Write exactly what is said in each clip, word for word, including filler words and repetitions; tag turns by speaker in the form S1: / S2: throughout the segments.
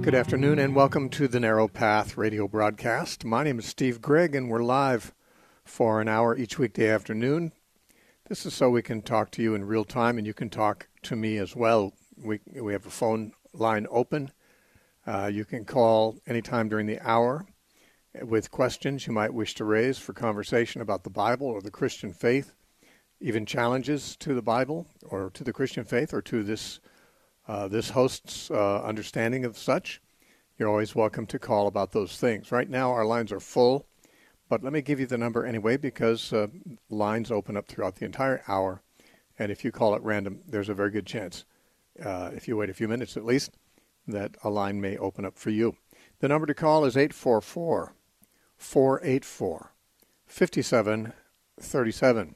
S1: Good afternoon and welcome to the Narrow Path radio broadcast. My name is Steve Grigg and we're live for an hour each weekday afternoon. This is so we can talk to you in real time and you can talk to me as well. We we have a phone line open. Uh, you can call anytime during the hour with questions you might wish to raise for conversation about the Bible or the Christian faith, even challenges to the Bible or to the Christian faith or to this Uh, this host's uh, understanding of such. You're always welcome to call about those things. Right now, our lines are full, but let me give you the number anyway because uh, lines open up throughout the entire hour, and if you call at random, there's a very good chance, uh, if you wait a few minutes at least, that a line may open up for you. The number to call is eight four four, four eight four, five seven three seven.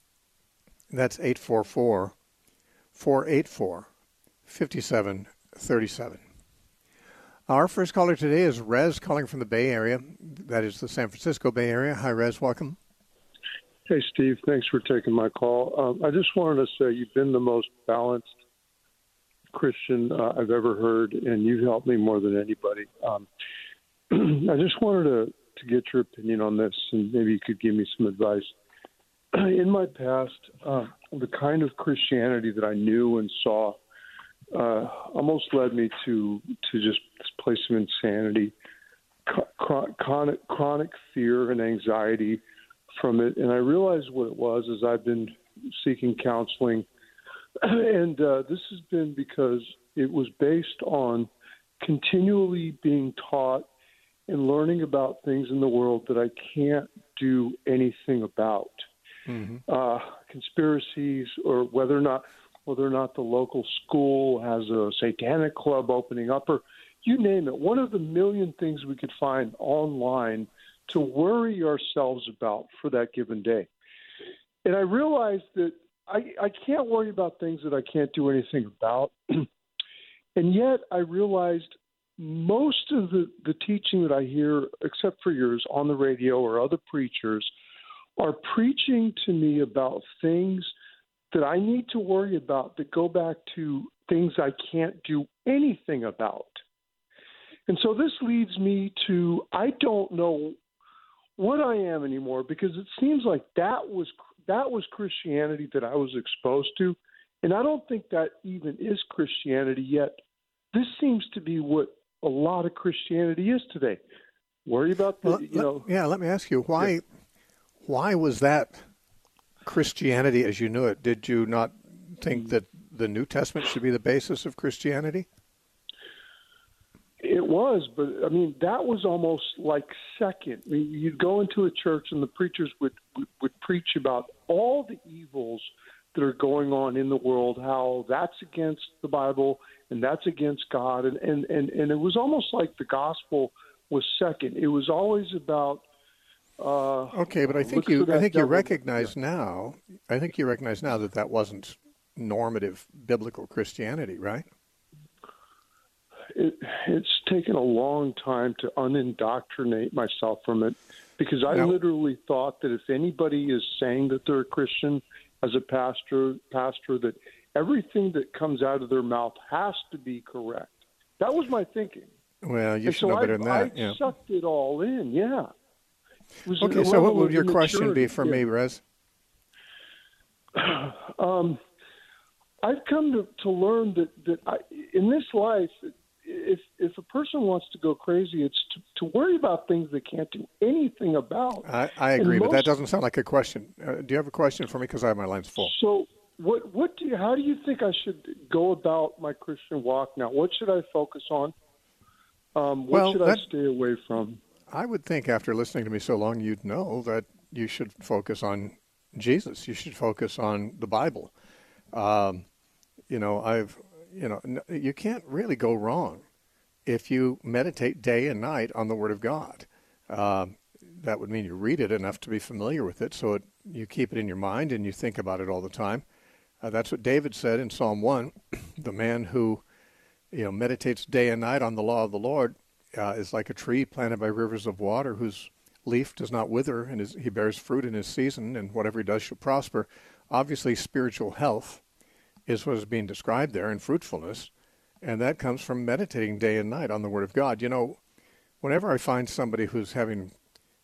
S1: That's eight four four, four eight four, fifty-seven thirty-seven. Our first caller today is Rez, calling from the Bay Area. That is the San Francisco Bay Area. Hi, Rez. Welcome.
S2: Hey, Steve. Thanks for taking my call. Um, I just wanted to say you've been the most balanced Christian uh, I've ever heard, and you've helped me more than anybody. Um, I just wanted to, to get your opinion on this, and maybe you could give me some advice. In my past, uh, the kind of Christianity that I knew and saw Uh, almost led me to to just this place of insanity, Chron- chronic, chronic fear and anxiety from it. And I realized what it was as I've been seeking counseling. And uh, this has been because it was based on continually being taught and learning about things in the world that I can't do anything about. Mm-hmm. Uh, conspiracies, or whether or not whether or not the local school has a satanic club opening up, or you name it, one of the million things we could find online to worry ourselves about for that given day. And I realized that I, I can't worry about things that I can't do anything about. And yet I realized most of the, the teaching that I hear, except for yours, on the radio or other preachers, are preaching to me about things that I need to worry about that go back to things I can't do anything about. And so this leads me to, I don't know what I am anymore, because it seems like that was that was Christianity that I was exposed to, and I don't think that even is Christianity yet. This seems to be what a lot of Christianity is today. Worry about the,
S1: well,
S2: you know.
S1: Let, yeah, let me ask you, why, yeah. why was that Christianity as you knew it? Did you not think that the New Testament should be the basis of Christianity?
S2: It was, but I mean, that was almost like second. I mean, you'd go into a church and the preachers would, would, would preach about all the evils that are going on in the world, how that's against the Bible and that's against God. And, and, and, and it was almost like the gospel was second. It was always about Uh,
S1: okay, but I think you I think you recognize now I think you recognize now that that wasn't normative biblical Christianity, right?
S2: It, it's taken a long time to unindoctrinate myself from it, because I now, literally thought that if anybody is saying that they're a Christian as a pastor, pastor, that everything that comes out of their mouth has to be correct. That was my thinking.
S1: Well, you
S2: and
S1: should
S2: so
S1: know better
S2: I,
S1: than that.
S2: I
S1: yeah.
S2: sucked it all in, yeah.
S1: Okay, so what would your question be for me, Rez?
S2: Um, I've come to, to learn that, that I, in this life, if if a person wants to go crazy, it's to, to worry about things they can't do anything about.
S1: I, I agree,
S2: most,
S1: but that doesn't sound like a question. Uh, do you have a question for me? Because I have my lines full.
S2: So what what do you, how do you think I should go about my Christian walk now? What should I focus on? Um, what
S1: well,
S2: should
S1: that,
S2: I stay away from?
S1: I would think after listening to me so long, you'd know that you should focus on Jesus. You should focus on the Bible. Um, you know, I've, you know, you can't really go wrong if you meditate day and night on the Word of God. Um, that would mean you read it enough to be familiar with it, so it, you keep it in your mind and you think about it all the time. Uh, that's what David said in Psalm one. The man who, you know, meditates day and night on the law of the Lord uh, is like a tree planted by rivers of water whose leaf does not wither, and his, he bears fruit in his season, and whatever he does shall prosper. Obviously, spiritual health is what is being described there, and fruitfulness. And that comes from meditating day and night on the Word of God. You know, whenever I find somebody who's having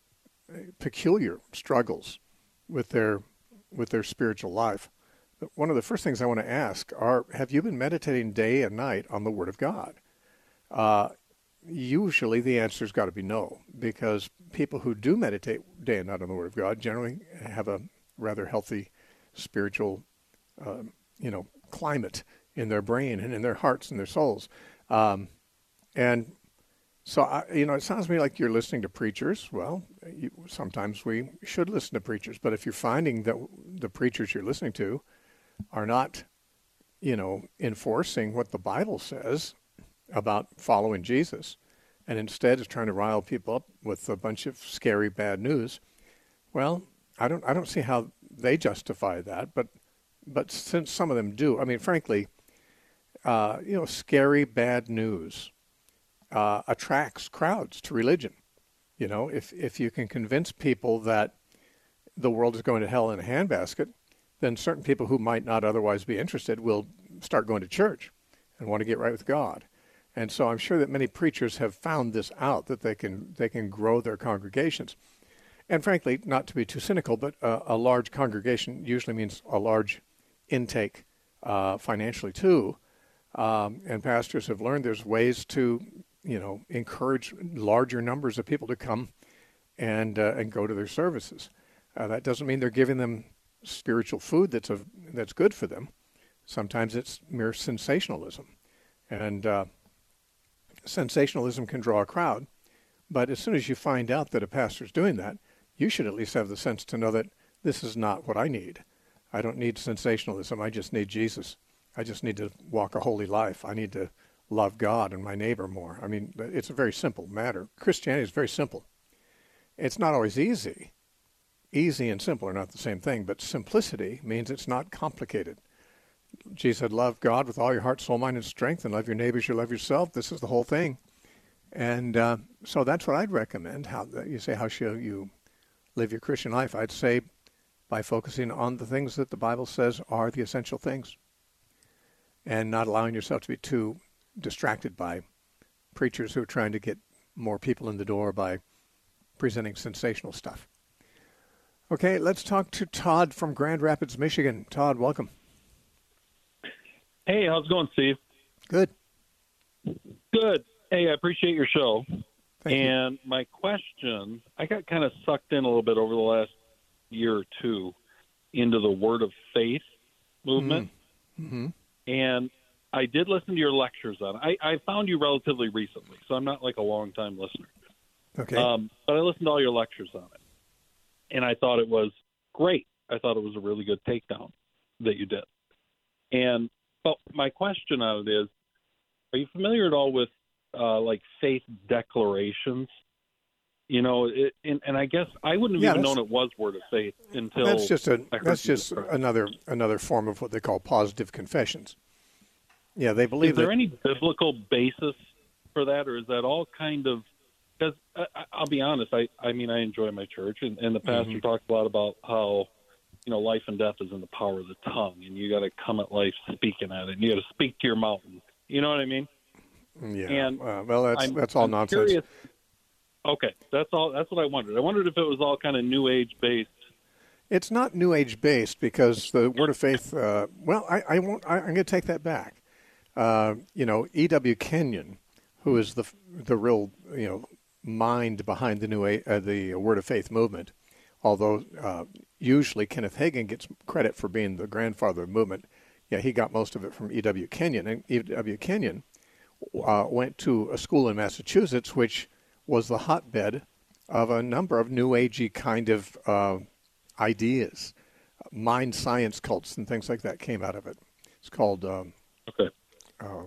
S1: peculiar struggles with their with their spiritual life, one of the first things I want to ask are, have you been meditating day and night on the Word of God? Uh, usually the answer's got to be no, because people who do meditate day and night on the Word of God generally have a rather healthy spiritual, uh, you know, climate in their brain and in their hearts and their souls. Um, and so, I, you know, it sounds to me like you're listening to preachers. Well, you, sometimes we should listen to preachers, but if you're finding that the preachers you're listening to are not, you know, enforcing what the Bible says about following Jesus, and instead is trying to rile people up with a bunch of scary bad news, well, I don't, I don't see how they justify that. But, but since some of them do, I mean, frankly, uh, you know, scary bad news uh, attracts crowds to religion. You know, if if you can convince people that the world is going to hell in a handbasket, then certain people who might not otherwise be interested will start going to church and want to get right with God. And so I'm sure that many preachers have found this out, that they can they can grow their congregations. And frankly, not to be too cynical, but a, a large congregation usually means a large intake uh, financially too. Um, and pastors have learned there's ways to, you know, encourage larger numbers of people to come and uh, and go to their services. Uh, that doesn't mean they're giving them spiritual food that's a, that's good for them. Sometimes it's mere sensationalism, and uh, sensationalism can draw a crowd. But as soon as you find out that a pastor's doing that, you should at least have the sense to know that this is not what I need. I don't need sensationalism. I just need Jesus. I just need to walk a holy life. I need to love God and my neighbor more. I mean, it's a very simple matter. Christianity is very simple. It's not always easy. Easy and simple are not the same thing, but simplicity means it's not complicated. Jesus said, love God with all your heart, soul, mind, and strength, and love your neighbors, you love yourself. This is the whole thing. And uh, so that's what I'd recommend. How you say, how should you live your Christian life? I'd say by focusing on the things that the Bible says are the essential things, and not allowing yourself to be too distracted by preachers who are trying to get more people in the door by presenting sensational stuff. Okay, let's talk to Todd from Grand Rapids, Michigan. Todd, welcome.
S3: Hey, how's it going, Steve?
S1: Good.
S3: Good. Hey, I appreciate your show.
S1: Thank
S3: and
S1: you.
S3: My question, I got kind of sucked in a little bit over the last year or two into the Word of Faith movement.
S1: Mm-hmm.
S3: And I did listen to your lectures on it. I, I found you relatively recently, so I'm not like a long-time listener.
S1: Okay.
S3: Um, but I listened to all your lectures on it, and I thought it was great. I thought it was a really good takedown that you did. And but my question on it is, are you familiar at all with uh, like faith declarations? You know, it, and, and I guess I wouldn't have
S1: Yeah,
S3: even
S1: that's-
S3: known it was Word of Faith until
S1: That's just a
S3: I heard
S1: that's
S3: you
S1: just
S3: describe it.
S1: another another form of what they call positive confessions. Yeah, they believe
S3: Is there
S1: that.
S3: any biblical basis for that, or is that all kind of? Because I, I'll be honest, I, I mean, I enjoy my church, and, and the pastor
S1: Mhm.
S3: talked a lot about how, you know, life and death is in the power of the tongue, and you got to come at life speaking at it, and you got to speak to your mountain. You know what I mean?
S1: Yeah.
S3: and
S1: uh, well, that's
S3: I'm,
S1: that's all
S3: I'm
S1: nonsense.
S3: Curious, okay, that's all. That's what I wondered. I wondered if it was all kind of New Age based.
S1: It's not New Age based because the Word of Faith. Uh, well, I, I won't. I, I'm going to take that back. Uh, you know, E W. Kenyon, who is the the real you know mind behind the new A- uh, the Word of Faith movement, although uh, usually Kenneth Hagin gets credit for being the grandfather of the movement. Yeah, he got most of it from E W. Kenyon, and E W. Kenyon uh, went to a school in Massachusetts, which was the hotbed of a number of New Agey kind of uh, ideas. Mind science cults and things like that came out of it. It's called, um,
S3: Okay.
S1: uh,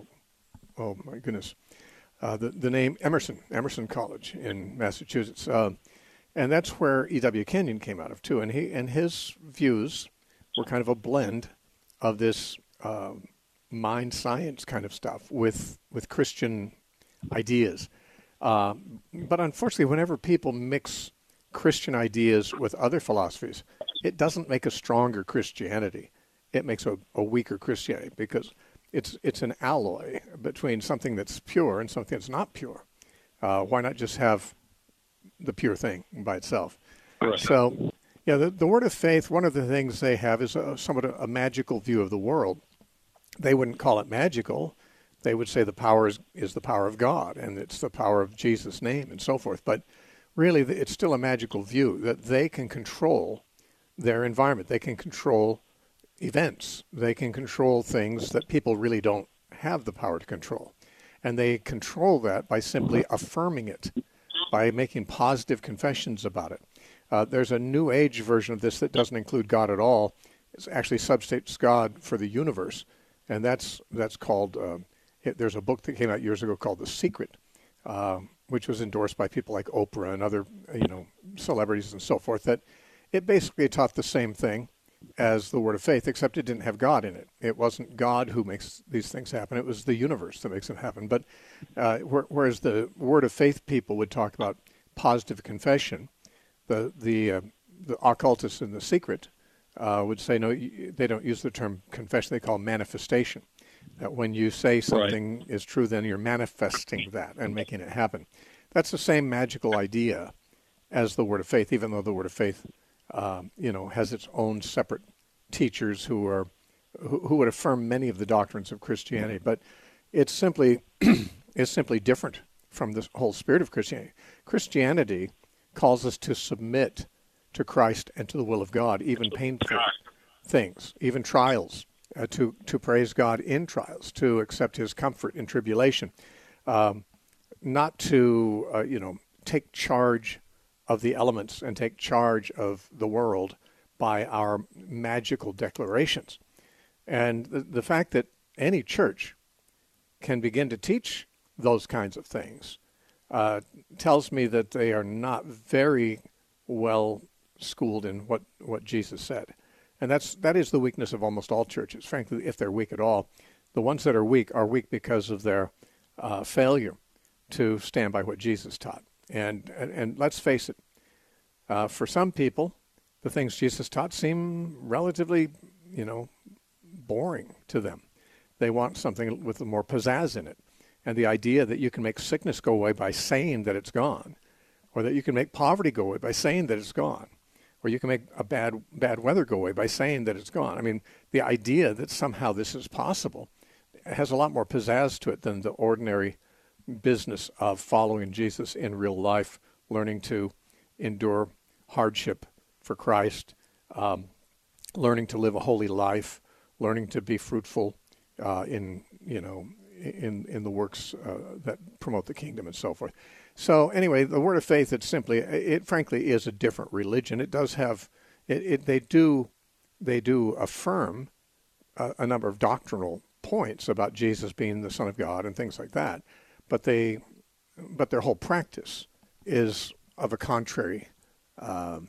S1: oh my goodness, uh, the, the name Emerson, Emerson College in Massachusetts. Uh, and that's where E W. Kenyon came out of too. And he and his views were kind of a blend of this uh, mind science kind of stuff with, with Christian ideas. Uh, but unfortunately, whenever people mix Christian ideas with other philosophies, it doesn't make a stronger Christianity. It makes a, a weaker Christianity because it's it's an alloy between something that's pure and something that's not pure. Uh, why not just have the pure thing by itself?
S3: Right.
S1: So, yeah, the, the word of faith, one of the things they have is a, somewhat a, a magical view of the world. They wouldn't call it magical. They would say the power is, is the power of God, and it's the power of Jesus' name and so forth. But really, it's still a magical view that they can control their environment. They can control events. They can control things that people really don't have the power to control. And they control that by simply affirming it, by making positive confessions about it. Uh, there's a New Age version of this that doesn't include God at all. It actually substitutes God for the universe. And that's that's called, uh, it, there's a book that came out years ago called The Secret, uh, which was endorsed by people like Oprah and other, you know, celebrities and so forth, that it basically taught the same thing as the word of faith, except it didn't have God in it. It wasn't God who makes these things happen. It was the universe that makes them happen. But uh, whereas the word of faith people would talk about positive confession, the the uh, the occultists in The Secret uh, would say, no, they don't use the term confession. They call it manifestation. That when you say something right. is true, then you're manifesting that and making it happen. That's the same magical idea as the word of faith, even though the word of faith Um, you know, has its own separate teachers who are who, who would affirm many of the doctrines of Christianity, but it's simply it's simply different from the whole spirit of Christianity. Christianity calls us to submit to Christ and to the will of God, even painful things, even trials, uh, to to praise God in trials, to accept His comfort in tribulation, um, not to uh, you know take charge of the elements and take charge of the world by our magical declarations. And the, the fact that any church can begin to teach those kinds of things uh, tells me that they are not very well schooled in what, what Jesus said. And that's that is the weakness of almost all churches, frankly, if they're weak at all. The ones that are weak are weak because of their uh, failure to stand by what Jesus taught. And, and and let's face it, uh, for some people, the things Jesus taught seem relatively, you know, boring to them. They want something with more pizzazz in it. And the idea that you can make sickness go away by saying that it's gone, or that you can make poverty go away by saying that it's gone, or you can make a bad bad weather go away by saying that it's gone. I mean, the idea that somehow this is possible has a lot more pizzazz to it than the ordinary business of following Jesus in real life, learning to endure hardship for Christ, um, learning to live a holy life, learning to be fruitful uh, in you know in in the works uh, that promote the kingdom and so forth. So anyway, the word of faith, it's simply it frankly is a different religion. It does have it, it they do they do affirm a, a number of doctrinal points about Jesus being the Son of God and things like that. But they, but their whole practice is of a contrary um,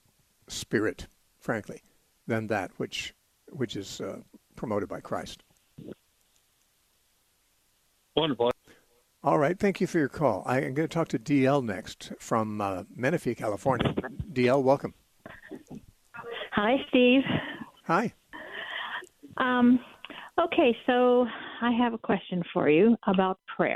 S1: spirit, frankly, than that which which is uh, promoted by Christ.
S3: Wonderful.
S1: All right, thank you for your call. I am going to talk to D L next from uh, Menifee, California. D L, welcome.
S4: Hi, Steve.
S1: Hi.
S4: Um, okay, so I have a question for you about prayer.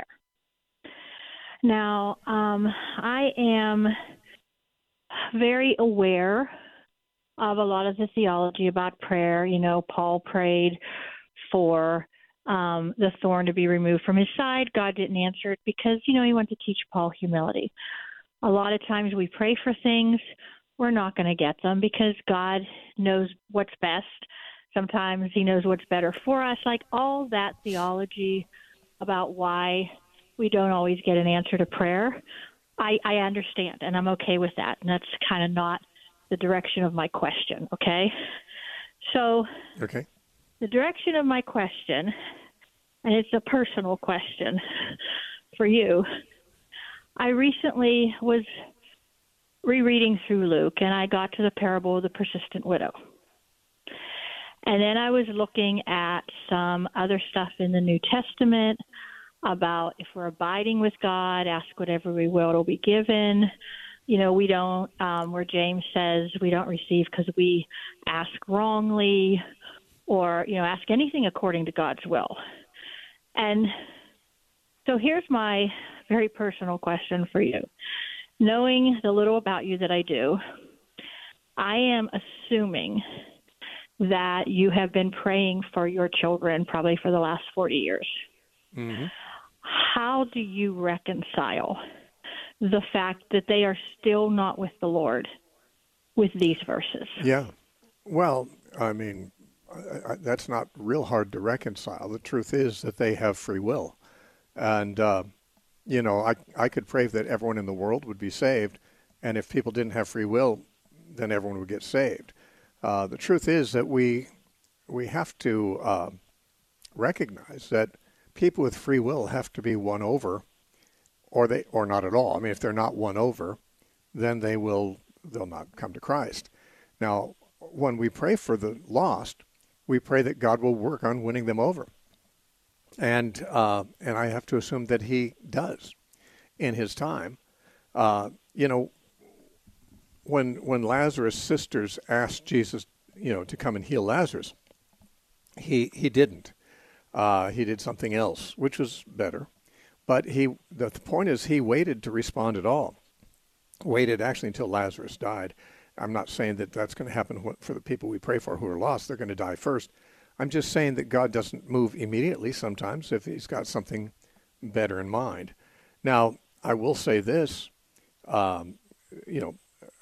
S4: Now, um, I am very aware of a lot of the theology about prayer. You know, Paul prayed for um, the thorn to be removed from his side. God didn't answer it because, you know, he wanted to teach Paul humility. A lot of times we pray for things, we're not going to get them because God knows what's best. Sometimes he knows what's better for us. Like all that theology about why we don't always get an answer to prayer, I, I understand, and I'm okay with that. And that's kind of not the direction of my question, okay? So
S1: okay.
S4: The direction of my question, and it's a personal question for you, I recently was rereading through Luke, and I got to the parable of the persistent widow. And then I was looking at some other stuff in the New Testament about if we're abiding with God, ask whatever we will, it'll be given. You know, we don't, um, where James says we don't receive because we ask wrongly. or, you know, ask anything according to God's will. And so here's my very personal question for you. Knowing the little about you that I do, I am assuming that you have been praying for your children probably for the last forty years. Mm-hmm. How do you reconcile the fact that they are still not with the Lord with these verses?
S1: Yeah. Well, I mean, I, I, that's not real hard to reconcile. The truth is that they have free will. And, uh, you know, I, I could pray that everyone in the world would be saved. And if people didn't have free will, then everyone would get saved. Uh, the truth is that we we have to uh, recognize that people with free will have to be won over, or they or not at all. I mean, if they're not won over, then they will they'll not come to Christ. Now, when we pray for the lost, we pray that God will work on winning them over, and uh, and I have to assume that He does in His time. Uh, you know. When when Lazarus' sisters asked Jesus, you know, to come and heal Lazarus, he he didn't. Uh, he did something else, which was better. But he the, the point is he waited to respond at all. Waited actually until Lazarus died. I'm not saying that that's going to happen for the people we pray for who are lost. They're going to die first. I'm just saying that God doesn't move immediately sometimes if He's got something better in mind. Now, I will say this, um, you know,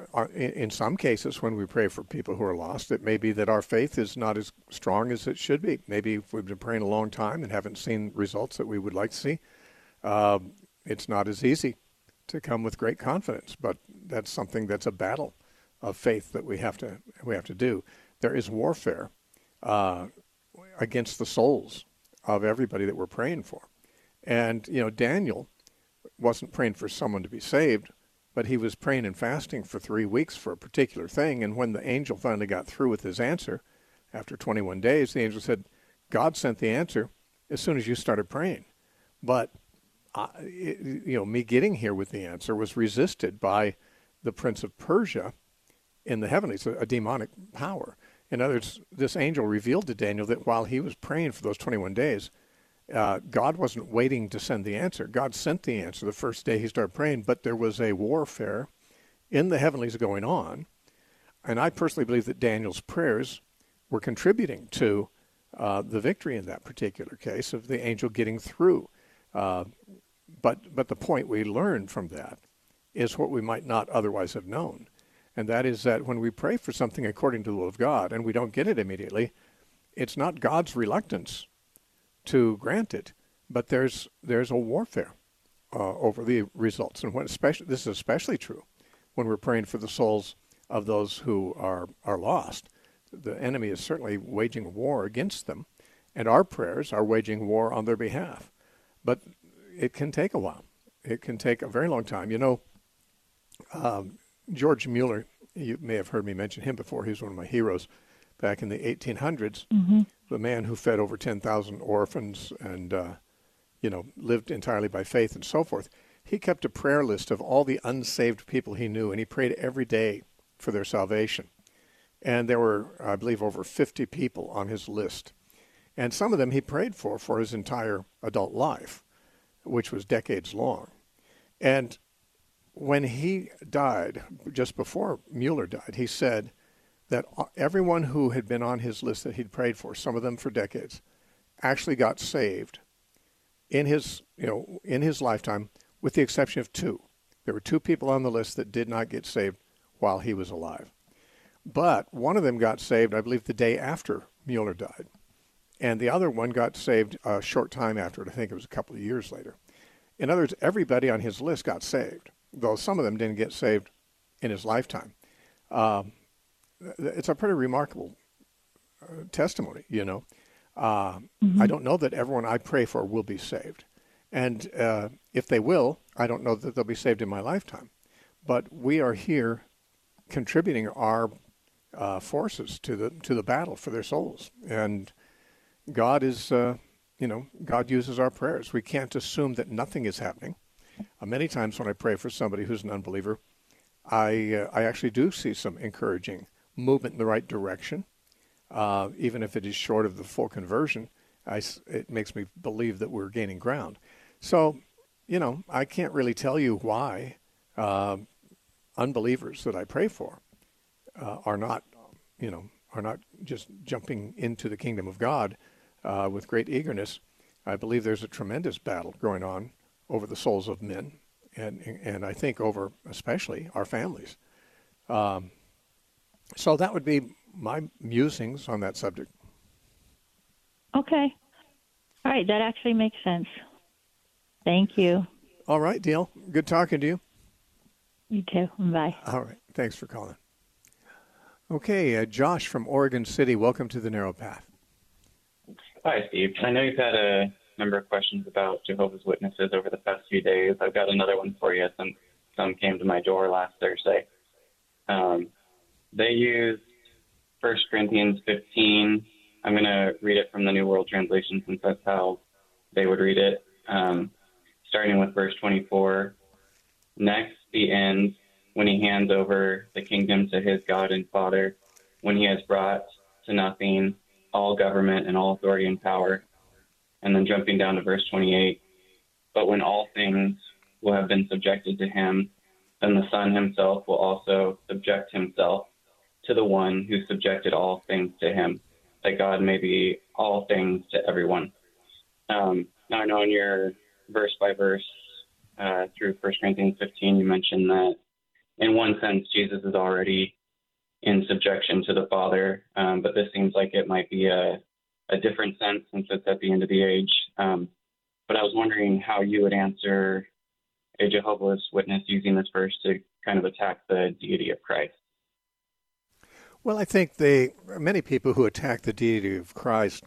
S1: in some cases, when we pray for people who are lost, it may be that our faith is not as strong as it should be. Maybe if we've been praying a long time and haven't seen results that we would like to see, uh, it's not as easy to come with great confidence. But that's something that's a battle of faith that we have to we have to do. There is warfare uh, against the souls of everybody that we're praying for. And, you know, Daniel wasn't praying for someone to be saved, but he was praying and fasting for three weeks for a particular thing. And when the angel finally got through with his answer, after twenty-one days, the angel said, God sent the answer as soon as you started praying. But, uh, it, you know, me getting here with the answer was resisted by the prince of Persia in the heavenlies, a, a demonic power. In other words, this angel revealed to Daniel that while he was praying for those twenty-one days, Uh, God wasn't waiting to send the answer. God sent the answer the first day he started praying, but there was a warfare in the heavenlies going on. And I personally believe that Daniel's prayers were contributing to uh, the victory in that particular case of the angel getting through. Uh, but but the point we learned from that is what we might not otherwise have known. And that is that when we pray for something according to the will of God and we don't get it immediately, it's not God's reluctance to grant it, but there's there's a warfare uh, over the results, and when especially this is especially true when we're praying for the souls of those who are are lost. The enemy is certainly waging war against them, and our prayers are waging war on their behalf. But it can take a while. It can take a very long time. You know, um, George Mueller. You may have heard me mention him before. He was one of my heroes back in the eighteen hundreds. Mm-hmm. The man who fed over ten thousand orphans and, uh, you know, lived entirely by faith and so forth. He kept a prayer list of all the unsaved people he knew, and he prayed every day for their salvation. And there were, I believe, over fifty people on his list. And some of them he prayed for for his entire adult life, which was decades long. And when he died, just before Mueller died, he said that everyone who had been on his list that he'd prayed for, some of them for decades, actually got saved in his, you know, in his lifetime, with the exception of two. There were two people on the list that did not get saved while he was alive. But one of them got saved, I believe, the day after Mueller died. And the other one got saved a short time after it. I think it was a couple of years later. In other words, everybody on his list got saved, though some of them didn't get saved in his lifetime. Um, It's a pretty remarkable uh, testimony, you know. Uh, mm-hmm. I don't know that everyone I pray for will be saved. And uh, if they will, I don't know that they'll be saved in my lifetime. But we are here contributing our uh, forces to the to the battle for their souls. And God is, uh, you know, God uses our prayers. We can't assume that nothing is happening. Uh, many times when I pray for somebody who's an unbeliever, I uh, I actually do see some encouraging movement in the right direction. uh, even if it is short of the full conversion, I, it makes me believe that we're gaining ground. So, you know, I can't really tell you why uh, unbelievers that I pray for uh, are not, you know, are not just jumping into the kingdom of God uh, with great eagerness. I believe there's a tremendous battle going on over the souls of men, and and I think over especially our families. Um, so that would be my musings on that subject.
S4: Okay. All right. That actually makes sense. Thank you.
S1: All right, Dale. Good talking to you.
S4: You too. Bye.
S1: All right. Thanks for calling. Okay, uh, Josh from Oregon City. Welcome to the Narrow Path.
S5: Hi, Steve. I know you've had a number of questions about Jehovah's Witnesses over the past few days. I've got another one for you. Some, some came to my door last Thursday. Um, they used First Corinthians fifteen. I'm going to read it from the New World Translation since that's how they would read it. Um, starting with verse twenty-four. Next, the end, when he hands over the kingdom to his God and Father, when he has brought to nothing all government and all authority and power. And then jumping down to verse twenty-eight, but when all things will have been subjected to him, then the Son himself will also subject himself to the one who subjected all things to him, that God may be all things to everyone. Um, now I know in your verse by verse uh, through First Corinthians fifteen, you mentioned that in one sense Jesus is already in subjection to the Father, um, but this seems like it might be a, a different sense since it's at the end of the age. Um, but I was wondering how you would answer a Jehovah's Witness using this verse to kind of attack the deity of Christ.
S1: Well, I think they many people who attack the deity of Christ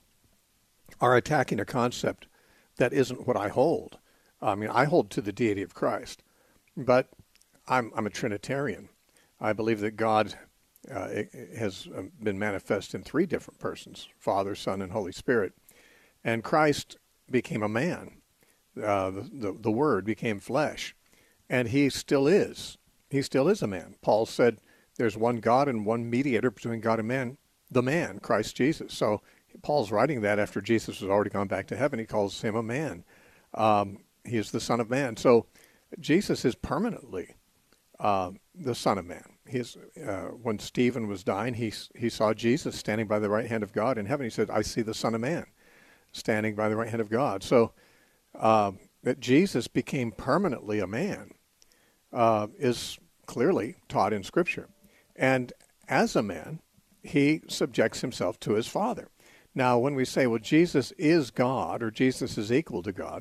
S1: are attacking a concept that isn't what I hold. I mean, I hold to the deity of Christ, but I'm, I'm a Trinitarian. I believe that God uh, has been manifest in three different persons, Father, Son, and Holy Spirit. And Christ became a man. Uh, the, the, the Word became flesh. And he still is. He still is a man. Paul said there's one God and one mediator between God and man, the man, Christ Jesus. So Paul's writing that after Jesus has already gone back to heaven. He calls him a man. Um, he is the Son of Man. So Jesus is permanently uh, the Son of Man. He is, uh, when Stephen was dying, he, he saw Jesus standing by the right hand of God in heaven. He said, I see the Son of Man standing by the right hand of God. So uh, that Jesus became permanently a man uh, is clearly taught in Scripture. And as a man, he subjects himself to his Father. Now, when we say, well, Jesus is God or Jesus is equal to God,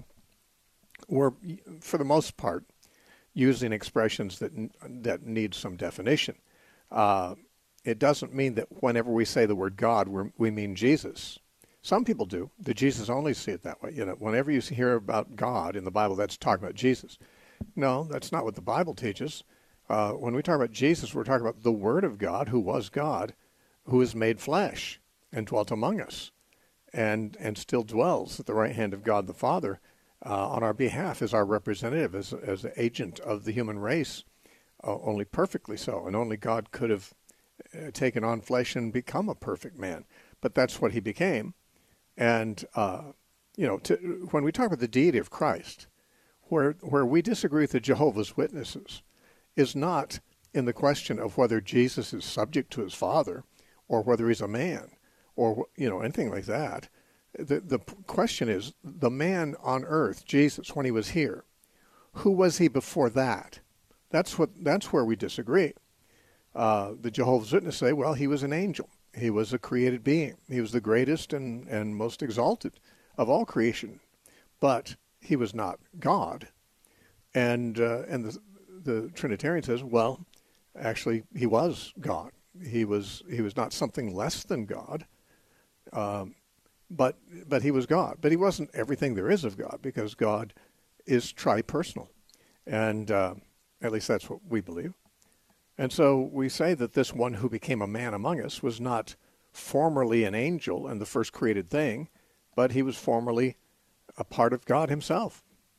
S1: we're, for the most part, using expressions that that need some definition. Uh, it doesn't mean that whenever we say the word God, we're, we mean Jesus. Some people do. The Jesus only see it that way. You know, whenever you hear about God in the Bible, that's talking about Jesus. No, that's not what the Bible teaches. Uh, when we talk about Jesus, we're talking about the Word of God, who was God, who is made flesh and dwelt among us, and and still dwells at the right hand of God the Father uh, on our behalf as our representative, as as an agent of the human race, uh, only perfectly so, and only God could have uh, taken on flesh and become a perfect man. But that's what he became, and uh, you know, to, when we talk about the deity of Christ, where where we disagree with the Jehovah's Witnesses, is not in the question of whether Jesus is subject to his Father, or whether he's a man, or you know anything like that. The the question is the man on earth, Jesus, when he was here, who was he before that? That's what that's where we disagree. Uh, the Jehovah's Witnesses say, well, he was an angel. He was a created being. He was the greatest and, and most exalted of all creation, but he was not God. And uh, and the the Trinitarian says, well, actually, he was God. He was he was not something less than God, um, but but he was God. But he wasn't everything there is of God, because God is tripersonal, and uh, at least that's what we believe. And so we say that this one who became a man among us was not formerly an angel and the first created thing, but he was formerly a part of God himself,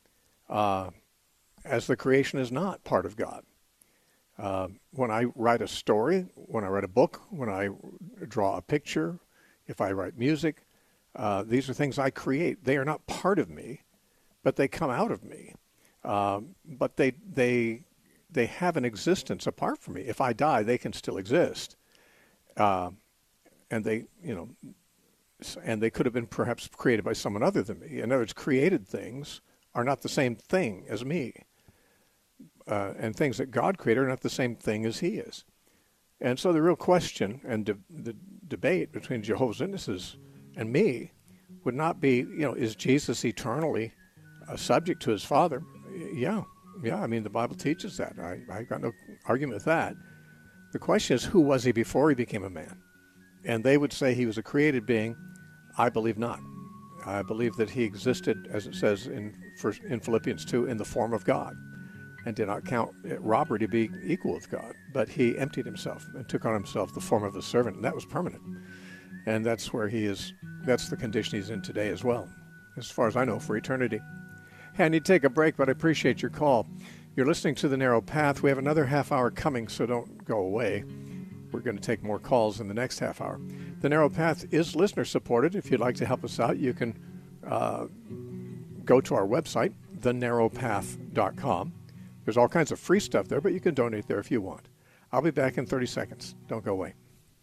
S1: uh, as the creation is not part of God. Uh, when I write a story, when I write a book, when I draw a picture, if I write music, uh, these are things I create. They are not part of me, but they come out of me. Um, but they they they have an existence apart from me. If I die, they can still exist, uh, and they you know, and they could have been perhaps created by someone other than me. In other words, created things are not the same thing as me, uh, and things that God created are not the same thing as He is. And so the real question and de- the debate between Jehovah's Witnesses and me would not be, you know, is Jesus eternally uh, subject to His Father? Yeah, yeah. I mean, the Bible teaches that. I, I got no argument with that. The question is, who was He before He became a man? And they would say He was a created being. I believe not. I believe that He existed, as it says in first, in Philippians two, in the form of God, and did not count robbery to be equal with God. But He emptied Himself and took on Himself the form of a servant, and that was permanent. And that's where He is. That's the condition He's in today as well, as far as I know, for eternity. Hey, I need to take a break, but I appreciate your call. You're listening to The Narrow Path. We have another half hour coming, so don't go away. We're going to take more calls in the next half hour. The Narrow Path is listener-supported. If you'd like to help us out, you can uh, go to our website, the narrow path dot com. There's all kinds of free stuff there, but you can donate there if you want. I'll be back in thirty seconds. Don't go away.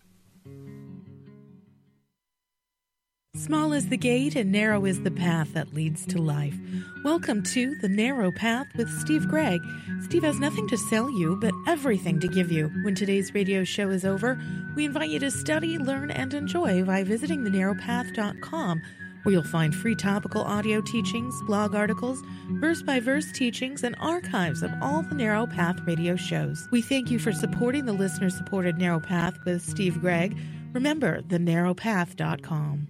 S6: Small is the gate and narrow is the path that leads to life. Welcome to The Narrow Path with Steve Gregg. Steve has nothing to sell you, but everything to give you. When today's radio show is over, we invite you to study, learn, and enjoy by visiting the narrow path dot com, where you'll find free topical audio teachings, blog articles, verse-by-verse teachings, and archives of all the Narrow Path radio shows. We thank you for supporting the listener-supported Narrow Path with Steve Gregg. Remember, the narrow path dot com.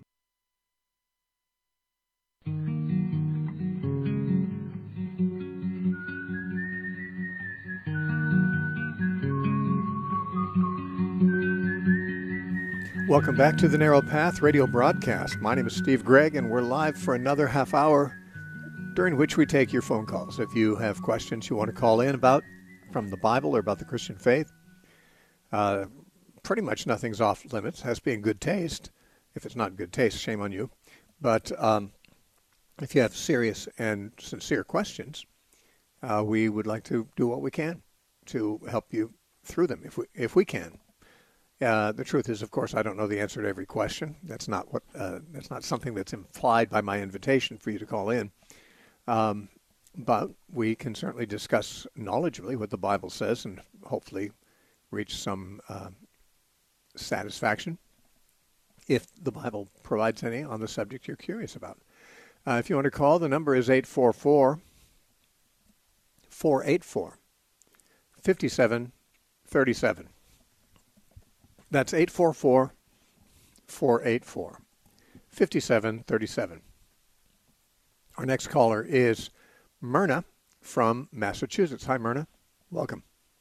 S1: Welcome back to the Narrow Path radio broadcast. My name is Steve Gregg, and we're live for another half hour, during which we take your phone calls. If you have questions you want to call in about from the Bible or about the Christian faith, uh, pretty much nothing's off limits. It has to be in good taste. If it's not good taste, shame on you. But um, if you have serious and sincere questions, uh, we would like to do what we can to help you through them, if we if we can. Uh, the truth is, of course, I don't know the answer to every question. That's not what. Uh, that's not something that's implied by my invitation for you to call in. Um, but we can certainly discuss knowledgeably what the Bible says, and hopefully reach some uh, satisfaction if the Bible provides any on the subject you're curious about. Uh, if you want to call, the number is eight four four, four eight four, five seven three seven. That's eight four four, four eight four, five seven three seven. Our next caller is Myrna from Massachusetts. Hi, Myrna. Welcome.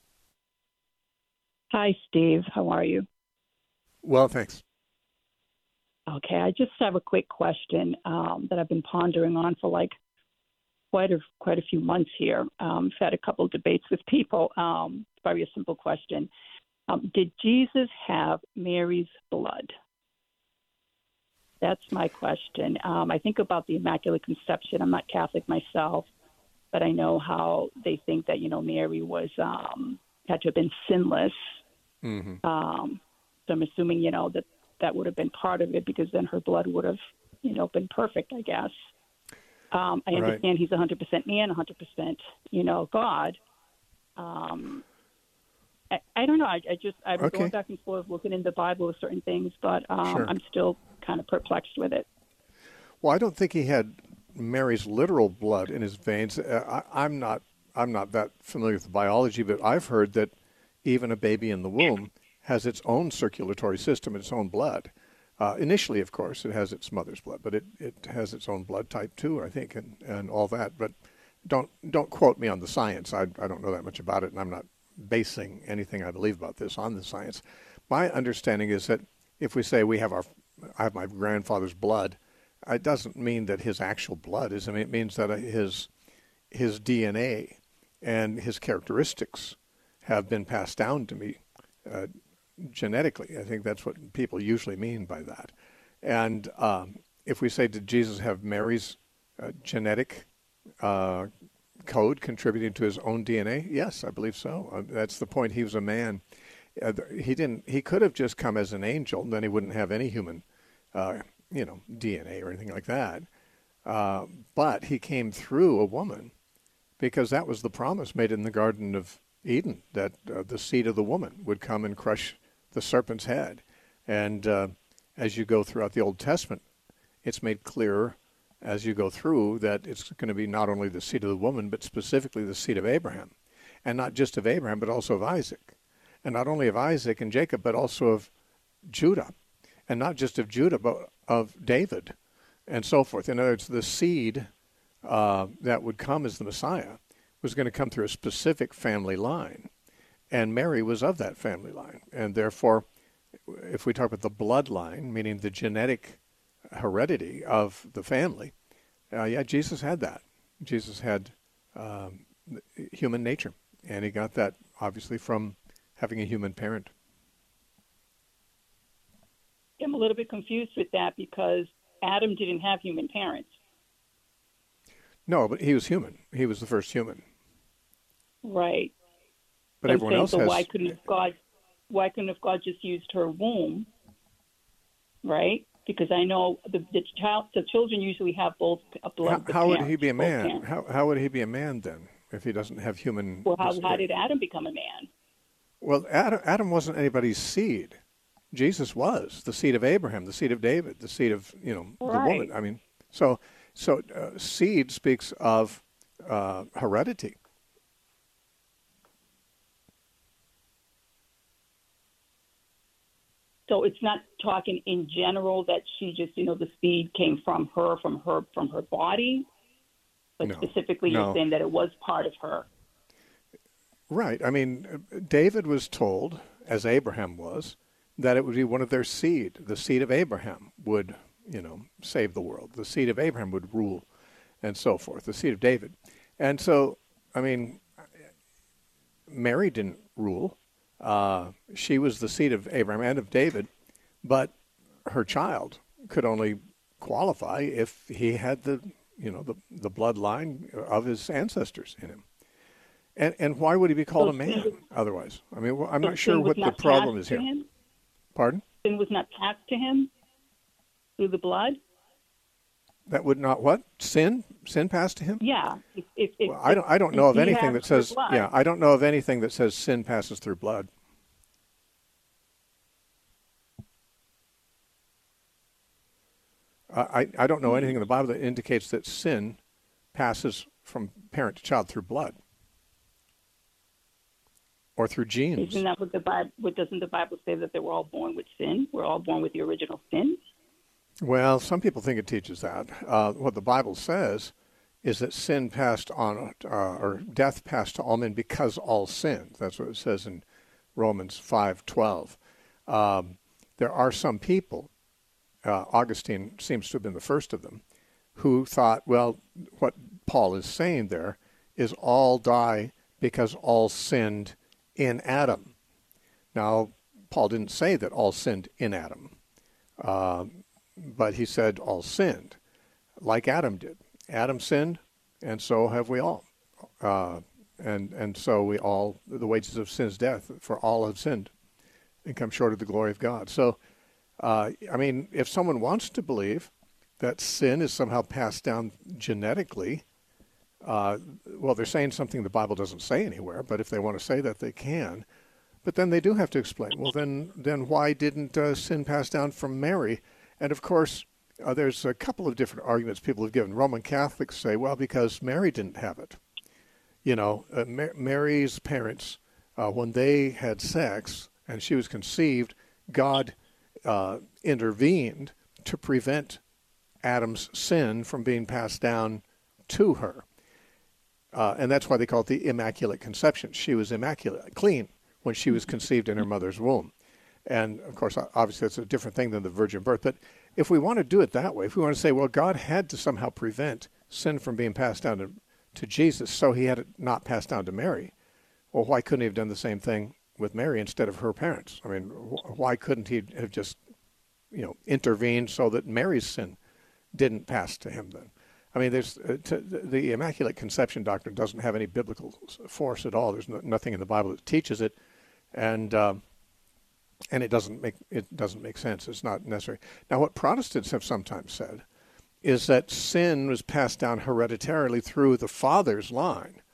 S7: Hi, Steve. How are you?
S1: Well, thanks.
S7: Okay, I just have a quick question um, that I've been pondering on for like quite a quite a few months here. Um, I've had a couple of debates with people. Um, it's probably a simple question. Um, did Jesus have Mary's blood? That's my question. Um, I think about the Immaculate Conception. I'm not Catholic myself, but I know how they think that, you know, Mary was um, had to have been sinless. Mm-hmm. Um, so I'm assuming, you know, that that would have been part of it, because then her blood would have, you know, been perfect, I guess. Um, I understand right. He's one hundred percent man, one hundred percent, you know, God. Um, I, I don't know. I, I just, I was okay. going back and forth looking in the Bible with certain things, but um, sure. I'm still kind of perplexed with it.
S1: Well, I don't think he had Mary's literal blood in his veins. Uh, I, I'm not, I'm not that familiar with the biology, but I've heard that even a baby in the womb has its own circulatory system, its own blood. Uh, initially, of course, it has its mother's blood, but it, it has its own blood type too, I think, and, and all that. But don't don't quote me on the science. I, I don't know that much about it, and I'm not basing anything I believe about this on the science. My understanding is that if we say we have our, I have my grandfather's blood, it doesn't mean that his actual blood is. I mean, it means that his his D N A and his characteristics have been passed down to me uh, genetically. I think that's what people usually mean by that. And um, if we say, did Jesus have Mary's uh, genetic uh, code contributing to his own D N A? Yes, I believe so. Uh, that's the point. He was a man. Uh, he didn't. He could have just come as an angel, and then he wouldn't have any human, uh, you know, D N A or anything like that. Uh, but he came through a woman, because that was the promise made in the Garden of Eden, that uh, the seed of the woman would come and crush the serpent's head. And uh, as you go throughout the Old Testament, it's made clearer as you go through that it's going to be not only the seed of the woman, but specifically the seed of Abraham. And not just of Abraham, but also of Isaac. And not only of Isaac and Jacob, but also of Judah. And not just of Judah, but of David, and so forth. In other words, the seed uh, that would come as the Messiah was going to come through a specific family line. And Mary was of that family line. And therefore, if we talk about the bloodline, meaning the genetic heredity of the family, uh, yeah, Jesus had that. Jesus had um, human nature, and he got that obviously from having a human parent.
S7: I'm a little bit confused with that because Adam didn't have human parents.
S1: No, but he was human. He was the first human.
S7: Right.
S1: But
S7: I'm
S1: everyone
S7: saying,
S1: else
S7: so
S1: has.
S7: why couldn't have God? Why couldn't have God just used her womb? Right. Because I know the, the child, the children usually have both a blood.
S1: How, how would
S7: parents,
S1: he be a
S7: both
S1: man?
S7: parents.
S1: How how would he be a man then if he doesn't have human?
S7: Well, how, how did Adam become a man?
S1: Well, Adam, Adam wasn't anybody's seed. Jesus was the seed of Abraham, the seed of David, the seed of you know
S7: Right.
S1: the woman. I mean, so so uh, seed speaks of uh, heredity.
S7: So it's not talking in general that she just, you know, the seed came from her, from her, from her body, but
S1: No.
S7: specifically
S1: No.
S7: you're saying that it was part of her.
S1: Right. I mean, David was told, as Abraham was, that it would be one of their seed. The seed of Abraham would, you know, save the world. The seed of Abraham would rule, and so forth. The seed of David. And so, I mean, Mary didn't rule. Uh, she was the seed of Abraham and of David, but her child could only qualify if he had the, you know, the, the bloodline of his ancestors in him. And and why would he be called
S7: So
S1: a man
S7: sin-
S1: otherwise? I mean, well, I'm
S7: so
S1: not sure
S7: sin was
S1: what the
S7: not
S1: problem
S7: passed
S1: is
S7: to
S1: here.
S7: him?
S1: Pardon?
S7: Sin was not passed to him through the blood?
S1: That would not what? Sin? Sin passed to him?
S7: Yeah. If, if, if,
S1: Well, I don't. I don't know of
S7: if he
S1: anything
S7: has
S1: that says.
S7: her blood,
S1: Yeah, I don't know of anything that says sin passes through blood. I I don't know anything in the Bible that indicates that sin passes from parent to child through blood or through genes.
S7: Isn't that what the Bible? What doesn't the Bible say that they were all born with sin? We're all born with the original sin.
S1: Well, some people think it teaches that. Uh, what the Bible says is that sin passed on, uh, or death passed to all men because all sinned. That's what it says in Romans five twelve. Um, there are some people, uh, Augustine seems to have been the first of them, who thought, well, what Paul is saying there is all die because all sinned in Adam. Now, Paul didn't say that all sinned in Adam. Um, But he said all sinned, like Adam did. Adam sinned, and so have we all. Uh, and and so we all, the wages of sin is death, for all have sinned and come short of the glory of God. So, uh, I mean, if someone wants to believe that sin is somehow passed down genetically, uh, well, they're saying something the Bible doesn't say anywhere, but if they want to say that, they can. But then they do have to explain, well, then, then why didn't uh, sin pass down from Mary? And of course, uh, there's a couple of different arguments people have given. Roman Catholics say, well, because Mary didn't have it. You know, uh, Ma- Mary's parents, uh, when they had sex and she was conceived, God uh, intervened to prevent Adam's sin from being passed down to her. Uh, and that's why they call it the Immaculate Conception. She was immaculate, clean, when she was conceived in her mother's womb. And, of course, obviously that's a different thing than the virgin birth. But if we want to do it that way, if we want to say, well, God had to somehow prevent sin from being passed down to, to Jesus, so he had it not passed down to Mary, well, why couldn't he have done the same thing with Mary instead of her parents? I mean, wh- why couldn't he have just you know, intervened so that Mary's sin didn't pass to him then. I mean, there's uh, to, the Immaculate Conception doctrine doesn't have any biblical force at all. There's no, nothing in the Bible that teaches it, and um, and it doesn't make it doesn't make sense. It's not necessary. Now, what Protestants have sometimes said is that sin was passed down hereditarily through the father's line.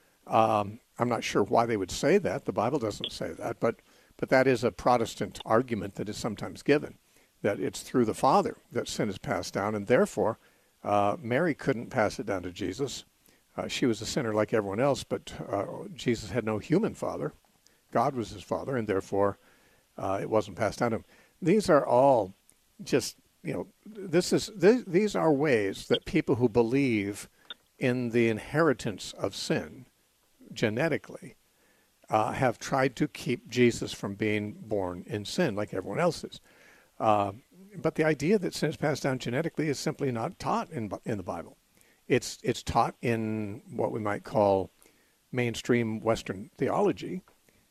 S1: Um, I'm not sure why they would say that. The Bible doesn't say that, but but that is a Protestant argument that is sometimes given, that it's through the father that sin is passed down, and therefore Uh, Mary couldn't pass it down to Jesus. Uh, she was a sinner like everyone else, but uh, Jesus had no human father. God was his father, and therefore uh, it wasn't passed down to him. These are all just, you know, this is th- these are ways that people who believe in the inheritance of sin genetically uh, have tried to keep Jesus from being born in sin like everyone else is. Uh, But the idea that sin is passed down genetically is simply not taught in in the Bible. It's it's taught in what we might call mainstream Western theology.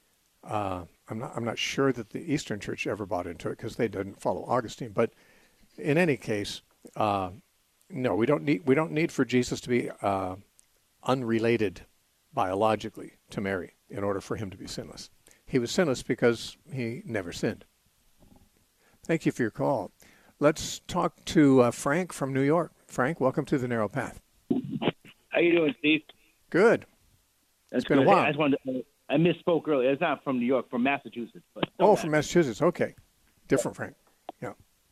S1: Uh, I'm not I'm not sure that the Eastern Church ever bought into it because they didn't follow Augustine. But in any case, uh, no, we don't need we don't need for Jesus to be uh, unrelated biologically to Mary in order for him to be sinless. He was sinless because he never sinned. Thank you for your call. Let's talk to uh, Frank from New York. Frank, welcome to the Narrow Path.
S8: How you doing, Steve?
S1: Good.
S8: That's
S1: it's been
S8: good.
S1: a while.
S8: I, just wanted to, I misspoke earlier. It's not from New York, from Massachusetts. But
S1: oh, from Massachusetts. Okay. Different, Frank. Yeah.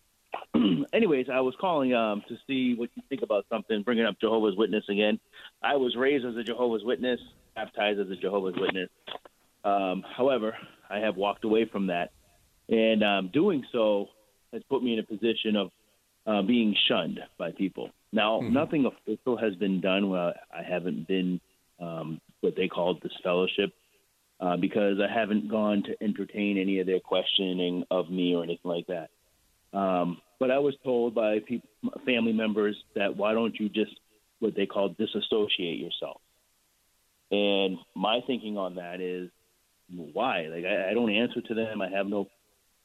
S8: Anyways, I was calling um, to see what you think about something, bringing up Jehovah's Witness again. I was raised as a Jehovah's Witness, baptized as a Jehovah's Witness. Um, however, I have walked away from that. And um, doing so has put me in a position of uh, being shunned by people. Now, mm-hmm. nothing official has been done. Well, I haven't been um, what they call disfellowship uh, because I haven't gone to entertain any of their questioning of me or anything like that. Um, but I was told by people, family members that why don't you just what they call disassociate yourself? And my thinking on that is why? Like I, I don't answer to them. I have no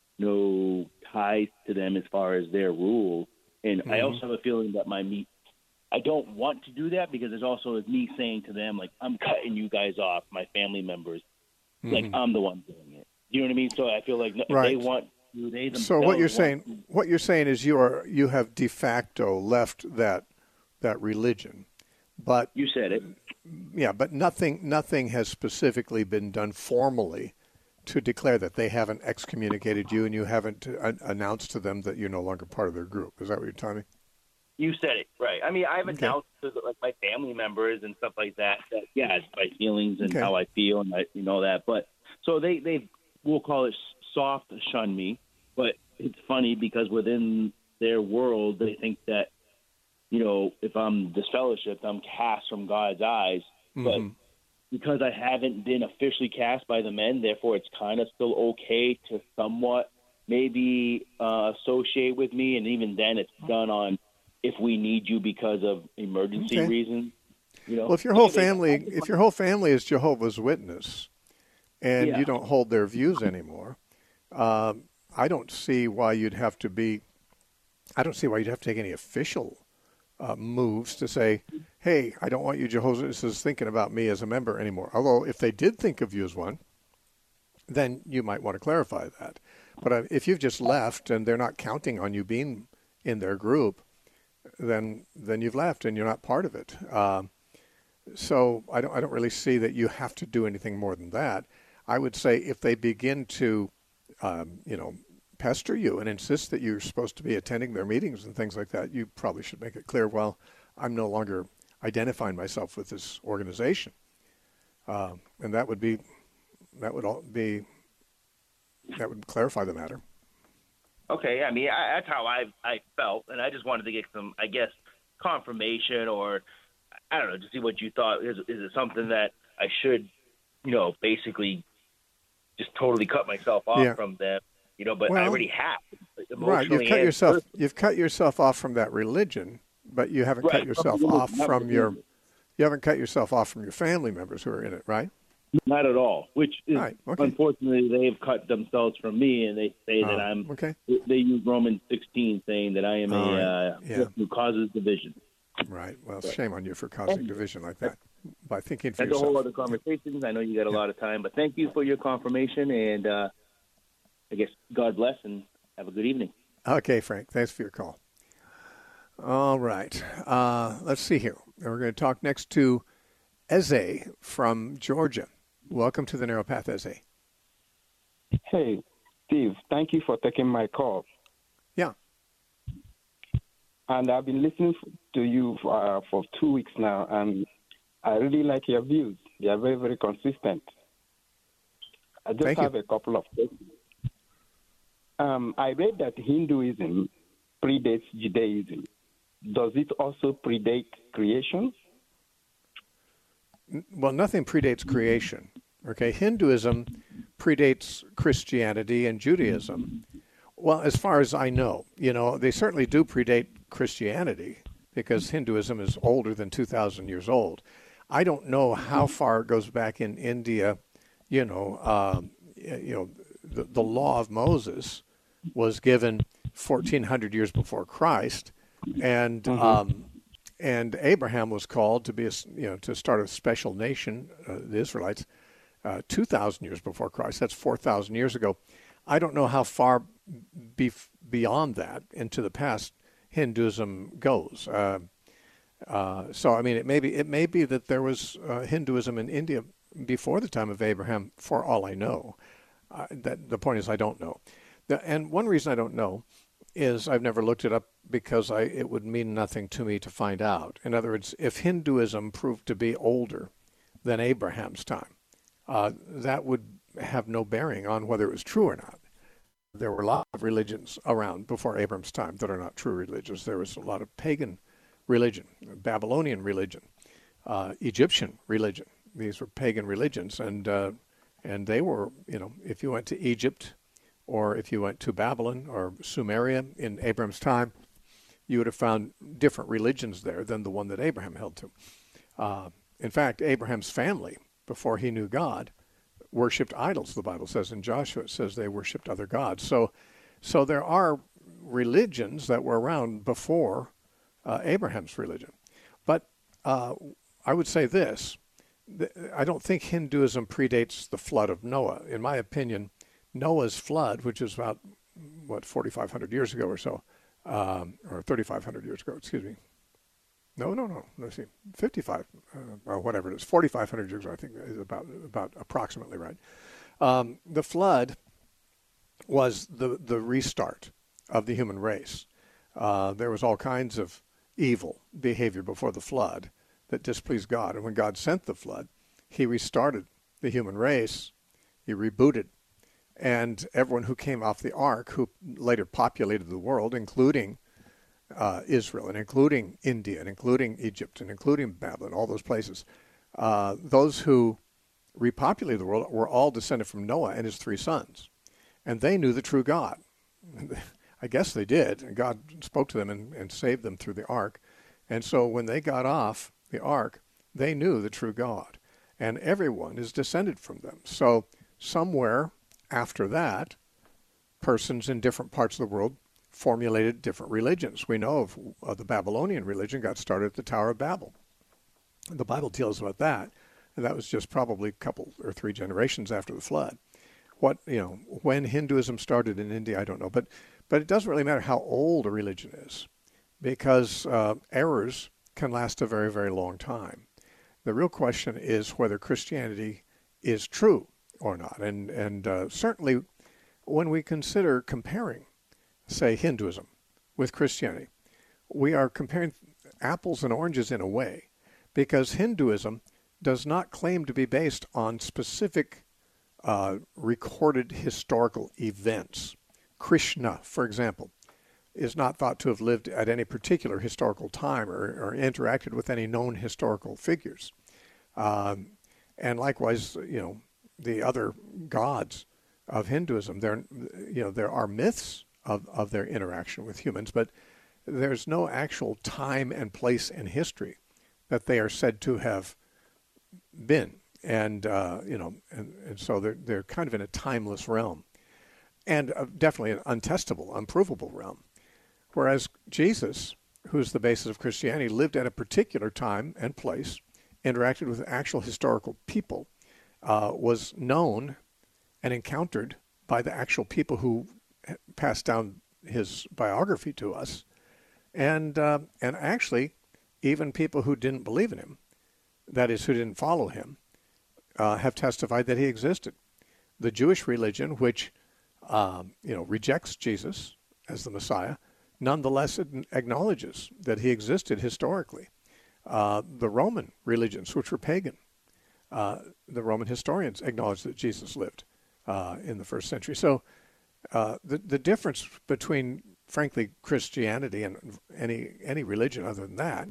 S8: no ties to them as far as their rules. And mm-hmm. I also have a feeling that my meat, I don't want to do that because there's also me saying to them, like, I'm cutting you guys off, my family members. Mm-hmm. Like, I'm the one doing it. You know what I mean? So I feel like
S1: right.
S8: they want to, they themselves.
S1: So what you're saying,
S8: to,
S1: what you're saying is you are, you have de facto left that, that religion, but
S8: you said it.
S1: Yeah, but nothing, nothing has specifically been done formally to declare that. They haven't excommunicated you and you haven't uh, announced to them that you're no longer part of their group. Is that what you're telling me?
S8: You said it, right. I mean, I've
S1: okay.
S8: announced to like my family members and stuff like that, that yeah, it's my feelings and
S1: okay.
S8: how I feel and I, you know that. But so they, they will call it soft shun me, but it's funny because within their world, they think that, you know, if I'm disfellowshipped, I'm cast from God's eyes. Mm-hmm. But because I haven't been officially cast by the men, therefore it's kind of still okay to somewhat maybe uh, associate with me. And even then it's done on if we need you because of emergency
S1: okay.
S8: reasons. You know?
S1: Well, if your whole family, if your whole family is Jehovah's Witness and
S8: yeah.
S1: you don't hold their views anymore, um, I don't see why you'd have to be, I don't see why you'd have to take any official Uh, moves to say, hey, I don't want you Jehovah's Witnesses thinking about me as a member anymore. Although if they did think of you as one, then you might want to clarify that. But uh, if you've just left and they're not counting on you being in their group, then then you've left and you're not part of it. Uh, so I don't I don't really see that you have to do anything more than that. I would say if they begin to, um, you know, pester you and insist that you're supposed to be attending their meetings and things like that, you probably should make it clear, well, I'm no longer identifying myself with this organization. Uh, and that would be, that would all be, that would clarify the matter.
S8: Okay. I mean, I, that's how I, I felt. And I just wanted to get some, I guess, confirmation or, I don't know, to see what you thought. Is, is it something that I should, you know, basically just totally cut myself off yeah. from them? You know, but well, I already have.
S1: Right, you've cut yourself. Personally. You've cut yourself off from that religion, but you haven't right. cut yourself off from your. You haven't cut yourself off from your family members who are in it, right?
S8: Not at all. Which is
S1: right, okay.
S8: unfortunately they've cut themselves from me, and they say that
S1: uh,
S8: I'm.
S1: Okay.
S8: They use Romans sixteen, saying that I am
S1: All
S8: a
S1: right.
S8: uh,
S1: Yeah.
S8: who causes division.
S1: Right. Well, shame on you for causing division like that by thinking for
S8: That's
S1: yourself.
S8: a whole other conversation. I know you got a
S1: Yeah.
S8: lot of time, but thank you for your confirmation, and uh, I guess God bless and have a good evening.
S1: Okay, Frank. Thanks for your call. All right. Uh, let's see here. We're going to talk next to Eze from Georgia. Welcome to the Narrow Path, Eze.
S9: Hey, Steve. Thank you for taking my call.
S1: Yeah.
S9: And I've been listening to you for, uh, for two weeks now, and I really like your views. They are very, very consistent. I just
S1: Thank
S9: have
S1: you.
S9: a couple of questions. Um, I read that Hinduism predates Judaism. Does it also predate creation?
S1: Well, nothing predates creation. Okay, Hinduism predates Christianity and Judaism. Well, as far as I know, you know, they certainly do predate Christianity because Hinduism is older than two thousand years old. I don't know how far it goes back in India. You know, um, you know, the, the law of Moses was given fourteen hundred years before Christ, and
S9: Mm-hmm.
S1: um, and Abraham was called to be a, you know to start a special nation, uh, the Israelites, uh, two thousand years before Christ. That's four thousand years ago. I don't know how far be, beyond that into the past Hinduism goes. Uh, uh, so I mean, it may be it may be that there was uh, Hinduism in India before the time of Abraham, for all I know. Uh, that the point is, I don't know. The, and one reason I don't know is I've never looked it up because I it would mean nothing to me to find out. In other words, if Hinduism proved to be older than Abraham's time, uh, that would have no bearing on whether it was true or not. There were a lot of religions around before Abraham's time that are not true religions. There was a lot of pagan religion, Babylonian religion, uh, Egyptian religion. These were pagan religions, and uh, and they were, you know, if you went to Egypt or if you went to Babylon or Sumeria in Abraham's time, you would have found different religions there than the one that Abraham held to. Uh, in fact, Abraham's family, before he knew God, worshipped idols, the Bible says. In Joshua, it says they worshipped other gods. So so there are religions that were around before uh, Abraham's religion. But uh, I would say this. I don't think Hinduism predates the flood of Noah. In my opinion, Noah's flood, which is about, what, forty-five hundred years ago or so, um, or thirty-five hundred years ago, excuse me. No, no, no. Let's see, fifty-five, uh, or whatever it is, forty-five hundred years ago, I think is about about approximately right. Um, the flood was the, the restart of the human race. Uh, there was all kinds of evil behavior before the flood that displeased God. And when God sent the flood, he restarted the human race. He rebooted. And everyone who came off the ark, who later populated the world, including uh, Israel, and including India, and including Egypt, and including Babylon, all those places, uh, those who repopulated the world were all descended from Noah and his three sons. And they knew the true God. I guess they did. And God spoke to them and, and saved them through the ark. And so when they got off the ark, they knew the true God, and everyone is descended from them. So somewhere after that, persons in different parts of the world formulated different religions. We know of uh, the Babylonian religion got started at the Tower of Babel. The Bible tells about that, and that was just probably a couple or three generations after the flood. What, you know, when Hinduism started in India, I don't know, but but it doesn't really matter how old a religion is, because uh, errors can last a very, very long time. The real question is whether Christianity is true or not. And, and uh, certainly when we consider comparing, say, Hinduism with Christianity, we are comparing apples and oranges in a way, because Hinduism does not claim to be based on specific uh, recorded historical events. Krishna, for example, is not thought to have lived at any particular historical time or, or interacted with any known historical figures. Um, and likewise, you know, the other gods of Hinduism, there, you know, there are myths of, of their interaction with humans, but there's no actual time and place in history that they are said to have been and uh, you know, and, and so they're they're kind of in a timeless realm, and uh, definitely an untestable, unprovable realm. Whereas Jesus, who's the basis of Christianity, lived at a particular time and place, interacted with actual historical people, uh, was known and encountered by the actual people who passed down his biography to us, and uh, and actually even people who didn't believe in him, that is, who didn't follow him, uh, have testified that he existed. The Jewish religion, which um, you know rejects Jesus as the Messiah, nonetheless acknowledges that he existed historically. Uh, the Roman religions, which were pagan, uh, the Roman historians acknowledged that Jesus lived uh, in the first century. So uh, the the difference between, frankly, Christianity and any any religion other than that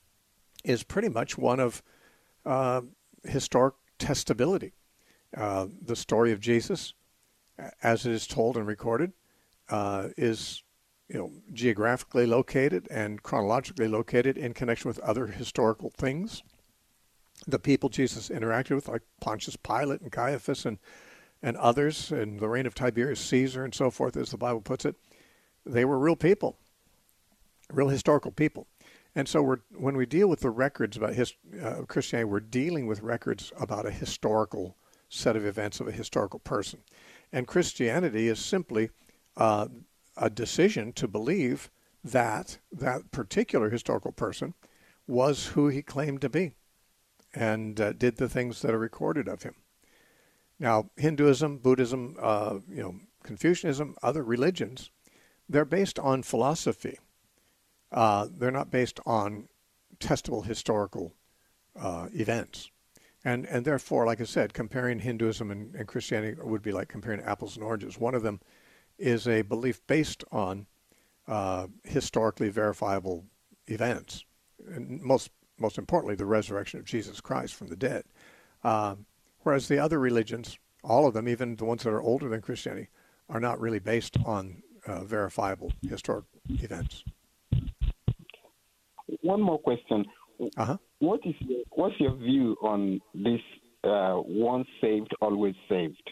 S1: is pretty much one of uh, historic testability. Uh, the story of Jesus, as it is told and recorded, uh, is you know, geographically located and chronologically located in connection with other historical things. The people Jesus interacted with, like Pontius Pilate and Caiaphas and, and others, and the reign of Tiberius Caesar and so forth, as the Bible puts it, they were real people, real historical people. And so we're, when we deal with the records about his, uh, Christianity, we're dealing with records about a historical set of events of a historical person. And Christianity is simply uh, a decision to believe that that particular historical person was who he claimed to be and uh, did the things that are recorded of him. Now, Hinduism, Buddhism, uh, you know, Confucianism, other religions, they're based on philosophy. Uh, they're not based on testable historical uh, events. And and therefore, like I said, comparing Hinduism and, and Christianity would be like comparing apples and oranges. One of them is a belief based on uh, historically verifiable events, and most most importantly, the resurrection of Jesus Christ from the dead. Uh, whereas the other religions, all of them, even the ones that are older than Christianity, are not really based on uh, verifiable historic events.
S9: One more question.
S1: Uh-huh.
S9: What is your, what's your view on this uh, once saved, always saved?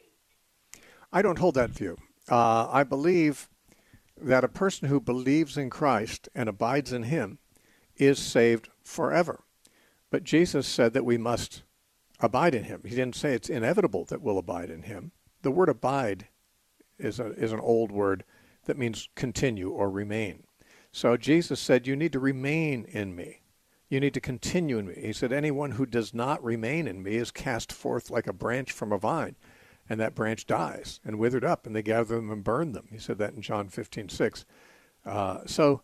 S1: I don't hold that view. Uh, I believe that a person who believes in Christ and abides in him is saved forever. But Jesus said that we must abide in him. He didn't say it's inevitable that we'll abide in him. The word abide is a, is an old word that means continue or remain. So Jesus said, you need to remain in me. You need to continue in me. He said, anyone who does not remain in me is cast forth like a branch from a vine, and that branch dies and withered up, and they gather them and burn them. He said that in John fifteen six. Uh, so,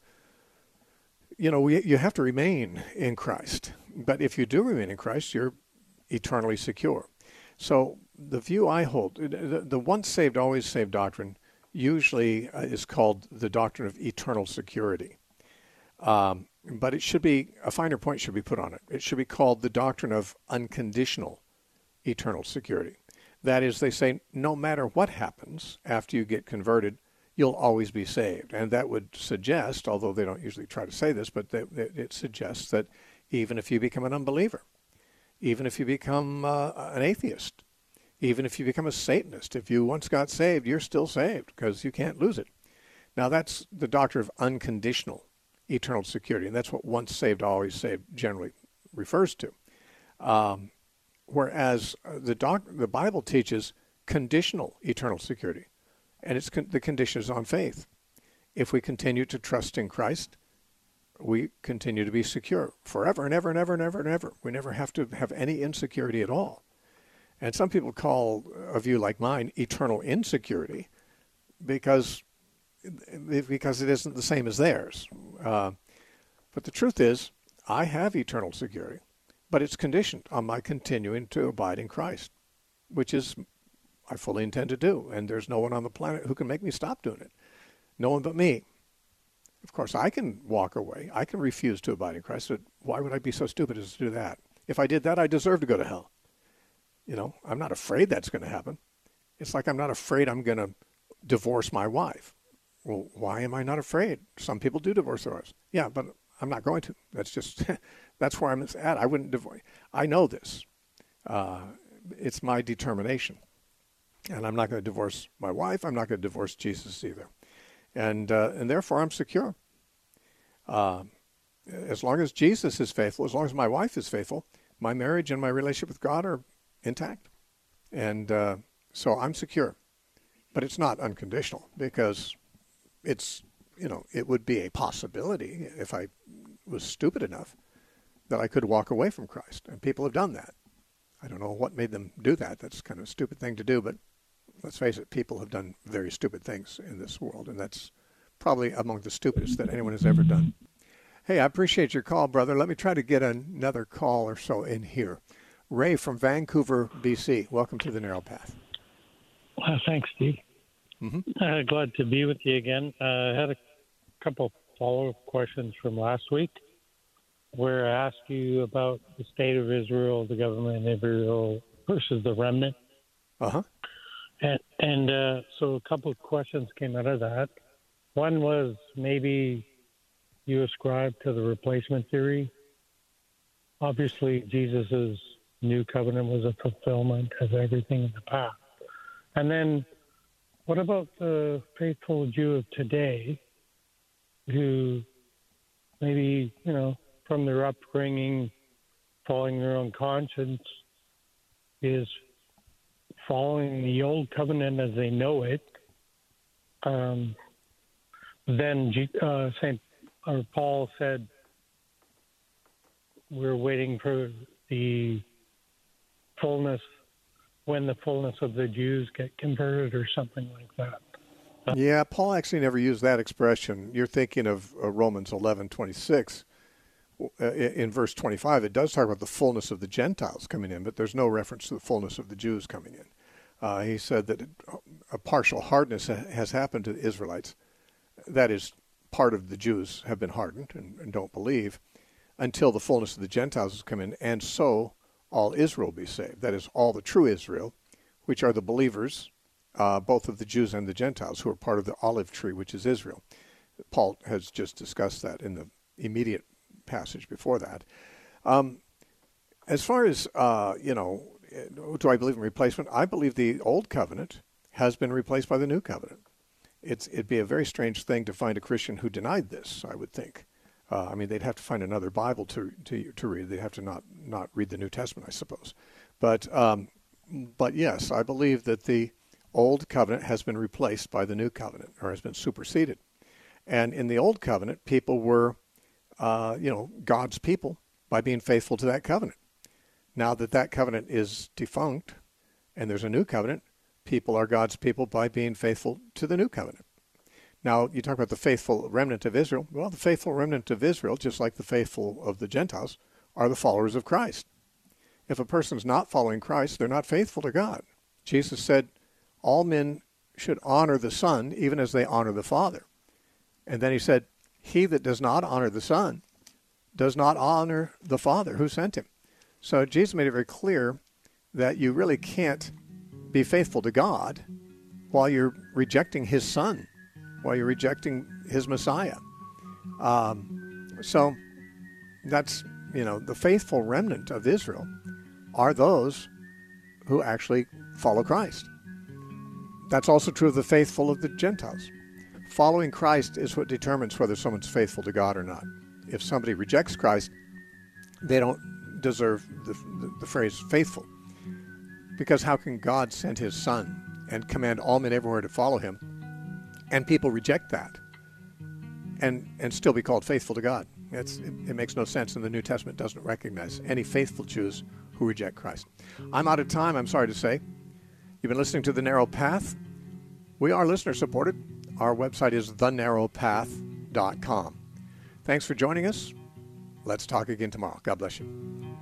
S1: you know, we, you have to remain in Christ. But if you do remain in Christ, you're eternally secure. So the view I hold, the, the once saved, always saved doctrine usually uh, is called the doctrine of eternal security. Um, but it should be, a finer point should be put on it. It should be called the doctrine of unconditional eternal security. That is, they say, no matter what happens after you get converted, you'll always be saved. And that would suggest, although they don't usually try to say this, but they, it suggests that even if you become an unbeliever, even if you become uh, an atheist, even if you become a Satanist, if you once got saved, you're still saved because you can't lose it. Now, that's the doctrine of unconditional eternal security, and that's what once saved, always saved generally refers to. Um, whereas the doc, the Bible teaches conditional eternal security, and it's con- the condition is on faith. If we continue to trust in Christ, we continue to be secure forever and ever and ever and ever and ever. We never have to have any insecurity at all. And some people call a view like mine eternal insecurity because because it isn't the same as theirs. Uh, but the truth is, I have eternal security, but it's conditioned on my continuing to abide in Christ, which is I fully intend to do. And there's no one on the planet who can make me stop doing it. No one but me. Of course, I can walk away. I can refuse to abide in Christ. But why would I be so stupid as to do that? If I did that, I deserve to go to hell. You know, I'm not afraid that's going to happen. It's like I'm not afraid I'm going to divorce my wife. Well, why am I not afraid? Some people do divorce their wives. Yeah, but I'm not going to. That's just, that's where I'm at. I wouldn't divorce. I know this. Uh, it's my determination. And I'm not going to divorce my wife. I'm not going to divorce Jesus either. And uh, and therefore, I'm secure. Uh, as long as Jesus is faithful, as long as my wife is faithful, my marriage and my relationship with God are intact. And uh, so I'm secure. But it's not unconditional, because it's, you know, it would be a possibility if I was stupid enough that I could walk away from Christ. And people have done that. I don't know what made them do that. That's kind of a stupid thing to do, but let's face it, people have done very stupid things in this world, and that's probably among the stupidest that anyone has ever done. Hey, I appreciate your call, brother. Let me try to get another call or so in here. Ray from Vancouver, B C. Welcome to the Narrow Path.
S10: Uh, thanks, Steve.
S1: Mm-hmm.
S10: Uh, glad to be with you again. Uh, I had a couple follow-up questions from last week, where I asked you about the state of Israel, the government of Israel versus the remnant.
S1: Uh-huh.
S10: And, and uh, so a couple of questions came out of that. One was, maybe you ascribe to the replacement theory. Obviously, Jesus' new covenant was a fulfillment of everything in the past. And then what about the faithful Jew of today who maybe, you know, from their upbringing, following their own conscience, is following the old covenant as they know it? Um, then uh, Saint or Paul said, we're waiting for the fullness, when the fullness of the Jews get converted, or something like that.
S1: Yeah, Paul actually never used that expression. You're thinking of uh, Romans eleven twenty-six. Uh, in verse twenty-five, it does talk about the fullness of the Gentiles coming in, but there's no reference to the fullness of the Jews coming in. Uh, he said that a partial hardness ha- has happened to the Israelites. That is, part of the Jews have been hardened and, and don't believe until the fullness of the Gentiles has come in, and so all Israel be saved. That is, all the true Israel, which are the believers, uh, both of the Jews and the Gentiles, who are part of the olive tree, which is Israel. Paul has just discussed that in the immediate passage before that. Um, as far as, uh, you know, do I believe in replacement? I believe the old covenant has been replaced by the new covenant. It's, it'd be a very strange thing to find a Christian who denied this, I would think. Uh, I mean, they'd have to find another Bible to to to read. They'd have to not, not read the New Testament, I suppose. But um, but yes, I believe that the old covenant has been replaced by the new covenant, or has been superseded. And in the old covenant, people were, uh, you know, God's people by being faithful to that covenant. Now that that covenant is defunct, and there's a new covenant, people are God's people by being faithful to the new covenant. Now, you talk about the faithful remnant of Israel. Well, the faithful remnant of Israel, just like the faithful of the Gentiles, are the followers of Christ. If a person's not following Christ, they're not faithful to God. Jesus said, all men should honor the Son, even as they honor the Father. And then he said, he that does not honor the Son does not honor the Father who sent him. So Jesus made it very clear that you really can't be faithful to God while you're rejecting his Son, while you're rejecting his Messiah. Um, so that's, you know, the faithful remnant of Israel are those who actually follow Christ. That's also true of the faithful of the Gentiles. Following Christ is what determines whether someone's faithful to God or not. If somebody rejects Christ, they don't deserve the, the, the phrase faithful. Because how can God send his Son and command all men everywhere to follow him, and people reject that, and and still be called faithful to God? It's, it, it makes no sense, and the New Testament doesn't recognize any faithful Jews who reject Christ. I'm out of time, I'm sorry to say. You've been listening to The Narrow Path. We are listener-supported. Our website is the narrow path dot com. Thanks for joining us. Let's talk again tomorrow. God bless you.